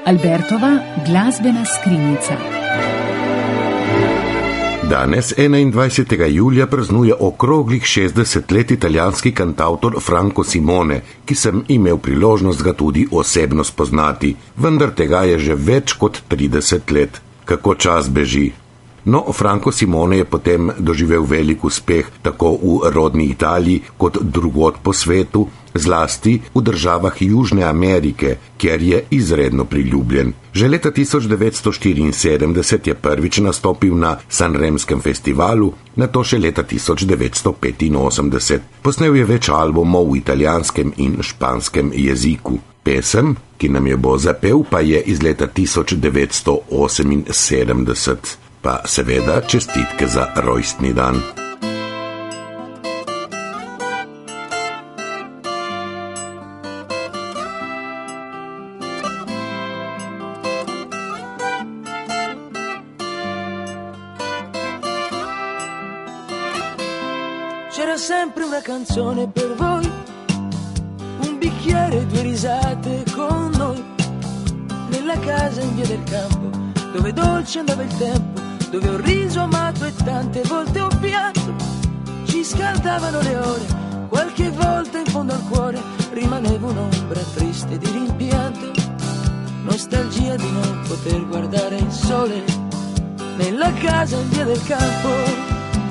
Albertova glasbena skrinjica. Danes, 21. julija, praznuje okroglih 60 let italijanski kantavtor Franco Simone, ki sem imel priložnost ga tudi osebno spoznati, vendar tega je že več kot 30 let. Kako čas beži. No, Franco Simone je potem doživel velik uspeh tako v rodni Italiji kot drugod po svetu, zlasti v državah Južne Amerike, kjer je izredno priljubljen. Že leta 1974 je prvič nastopil na Sanremskem festivalu, nato še leta 1985. Posnel je več albumov v italijanskem in španskem jeziku. Pesem, ki nam jo bo zapel, pa je iz leta 1978. Pa seveda čestitke za rojstni dan. C'era sempre una canzone per voi, un bicchiere, 2 risate con noi, nella casa in via del campo, dove dolce andava il tempo, dove ho riso, amato e tante volte ho pianto. Ci scaldavano le ore, qualche volta in fondo al cuore rimaneva un'ombra triste di rimpianto, nostalgia di non poter guardare il sole nella casa in via del campo.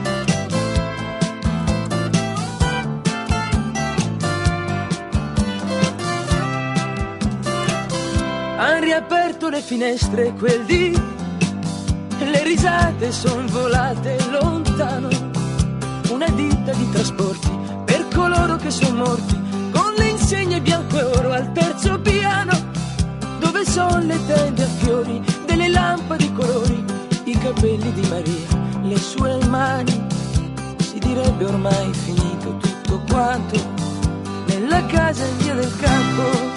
Han riaperto le finestre quel dì, le risate son volate lontano, una ditta di trasporti per coloro che son morti, con le insegne bianco e oro al terzo piano, dove son le tende a fiori delle lampade colori, i capelli di Maria, le sue mani. Si direbbe ormai finito tutto quanto nella casa in via del campo.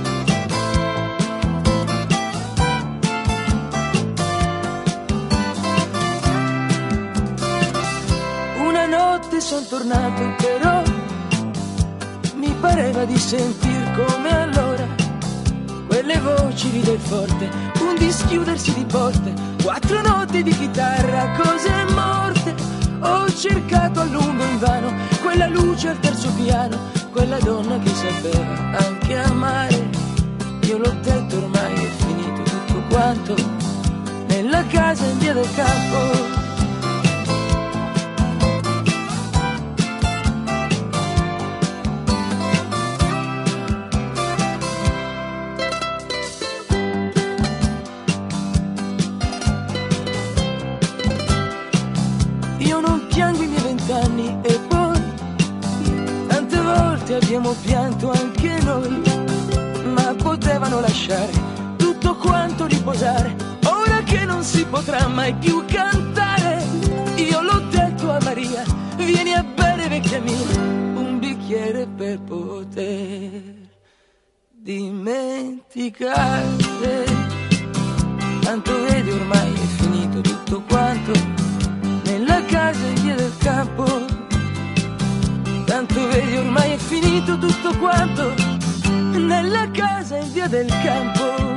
Son tornato, però mi pareva di sentir come allora quelle voci ride forte, un dischiudersi di porte, 4 note di chitarra, cose morte. Ho cercato a lungo invano quella luce al terzo piano, quella donna che sapeva anche amare. Io l'ho detto, ormai è finito tutto quanto nella casa in via del campo. E poi tante volte abbiamo pianto anche noi, ma potevano lasciare tutto quanto riposare. Ora che non si potrà mai più cantare, io l'ho detto a Maria, vieni a bere vecchia mia, un bicchiere per poter dimenticare. Tanto vedi ormai è finito tutto quanto nella casa in via del campo. Tanto vedi ormai è finito tutto quanto nella casa in via del campo.